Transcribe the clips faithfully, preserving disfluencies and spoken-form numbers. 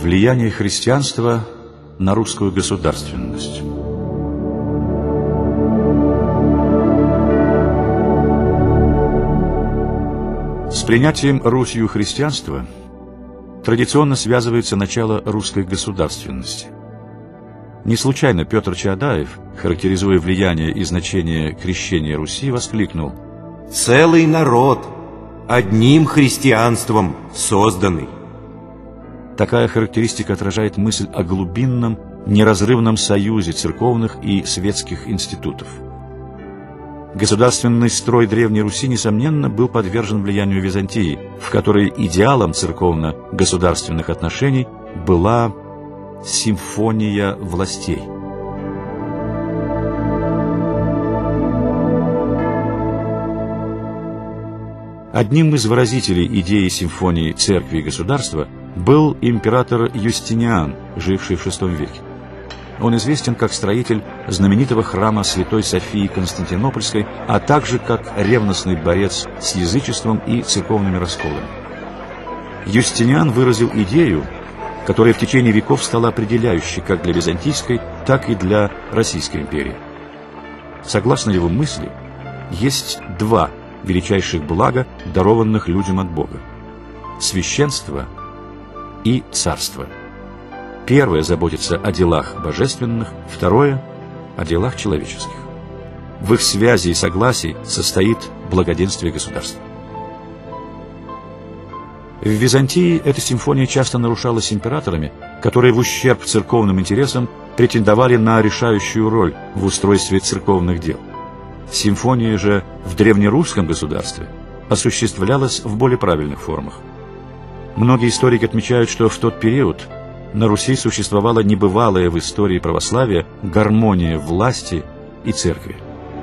Влияние христианства на русскую государственность. С принятием Русью христианства традиционно связывается начало русской государственности. Не случайно Петр Чаадаев, характеризуя влияние и значение крещения Руси, воскликнул: «Целый народ, одним христианством созданный». Такая характеристика отражает мысль о глубинном, неразрывном союзе церковных и светских институтов. Государственный строй Древней Руси, несомненно, был подвержен влиянию Византии, в которой идеалом церковно-государственных отношений была симфония властей. Одним из выразителей идеи симфонии церкви и государства был император Юстиниан, живший в шестом веке. Он известен как строитель знаменитого храма Святой Софии Константинопольской, а также как ревностный борец с язычеством и церковными расколами. Юстиниан выразил идею, которая в течение веков стала определяющей как для Византийской, так и для Российской империи. Согласно его мысли, есть два величайших блага, дарованных людям от Бога: священство и царство. Первое заботится о делах божественных, второе – о делах человеческих. В их связи и согласии состоит благоденствие государства. В Византии эта симфония часто нарушалась императорами, которые в ущерб церковным интересам претендовали на решающую роль в устройстве церковных дел. Симфония же в древнерусском государстве осуществлялась в более правильных формах. Многие историки отмечают, что в тот период на Руси существовала небывалая в истории православия гармония власти и церкви.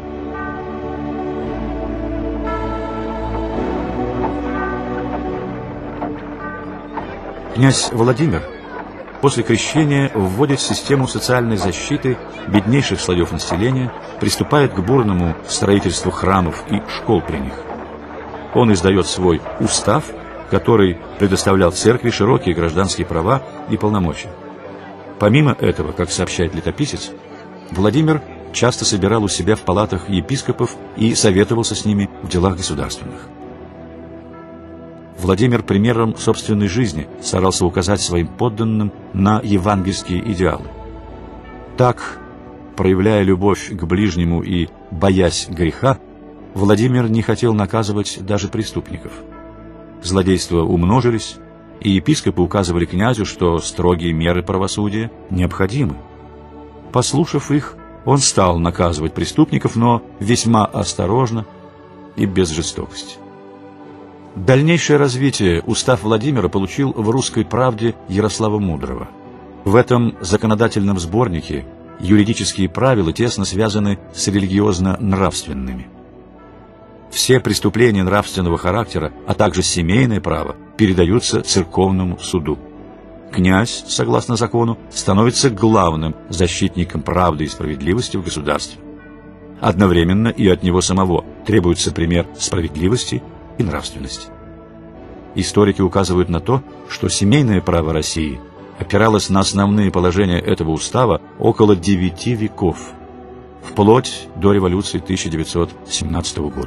Князь Владимир после крещения вводит систему социальной защиты беднейших слоев населения, приступает к бурному строительству храмов и школ при них. Он издает свой устав, который предоставлял церкви широкие гражданские права и полномочия. Помимо этого, как сообщает летописец, Владимир часто собирал у себя в палатах епископов и советовался с ними в делах государственных. Владимир примером собственной жизни старался указать своим подданным на евангельские идеалы. Так, проявляя любовь к ближнему и боясь греха, Владимир не хотел наказывать даже преступников. Злодейства умножились, и епископы указывали князю, что строгие меры правосудия необходимы. Послушав их, он стал наказывать преступников, но весьма осторожно и без жестокости. Дальнейшее развитие устав Владимира получил в «Русской правде» Ярослава Мудрого. В этом законодательном сборнике юридические правила тесно связаны с религиозно-нравственными. Все преступления нравственного характера, а также семейное право, передаются церковному суду. Князь, согласно закону, становится главным защитником правды и справедливости в государстве. Одновременно и от него самого требуется пример справедливости и нравственности. Историки указывают на то, что семейное право России опиралось на основные положения этого устава около девяти веков, вплоть до революции тысяча девятьсот семнадцатого года.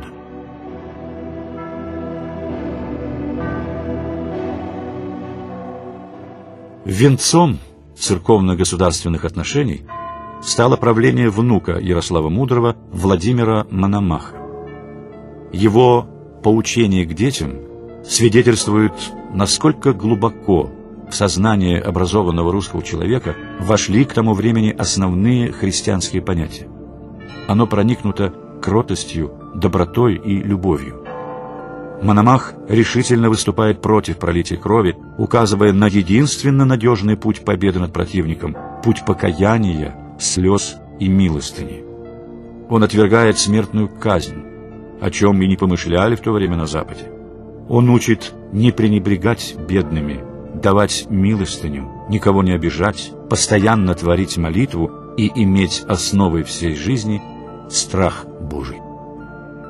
Венцом церковно-государственных отношений стало правление внука Ярослава Мудрого Владимира Мономаха. Его поучение к детям свидетельствует, насколько глубоко в сознание образованного русского человека вошли к тому времени основные христианские понятия. Оно проникнуто кротостью, добротой и любовью. Мономах решительно выступает против пролития крови, указывая на единственно надежный путь победы над противником – путь покаяния, слез и милостыни. Он отвергает смертную казнь, о чем и не помышляли в то время на Западе. Он учит не пренебрегать бедными, давать милостыню, никого не обижать, постоянно творить молитву и иметь основой всей жизни страх Божий.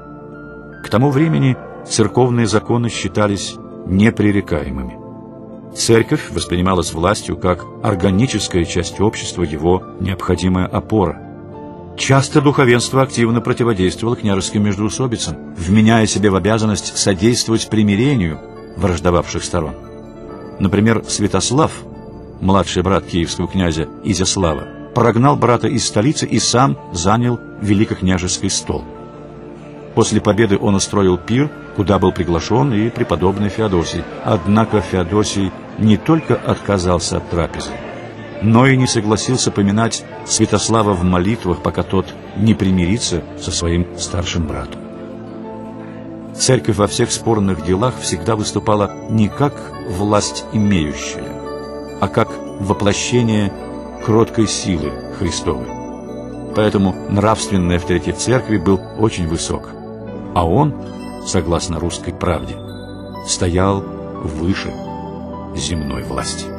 К тому времени церковные законы считались непререкаемыми. Церковь воспринималась властью как органическая часть общества, его необходимая опора. Часто духовенство активно противодействовало княжеским междоусобицам, вменяя себе в обязанность содействовать примирению враждовавших сторон. Например, Святослав, младший брат киевского князя Изяслава, прогнал брата из столицы и сам занял великокняжеский стол. После победы он устроил пир, куда был приглашен и преподобный Феодосий. Однако Феодосий не только отказался от трапезы, но и не согласился поминать Святослава в молитвах, пока тот не примирится со своим старшим братом. Церковь во всех спорных делах всегда выступала не как власть имеющая, а как воплощение кроткой силы Христовой. Поэтому нравственный авторитет церкви был очень высок, а он, согласно русской правде, стоял выше земной власти.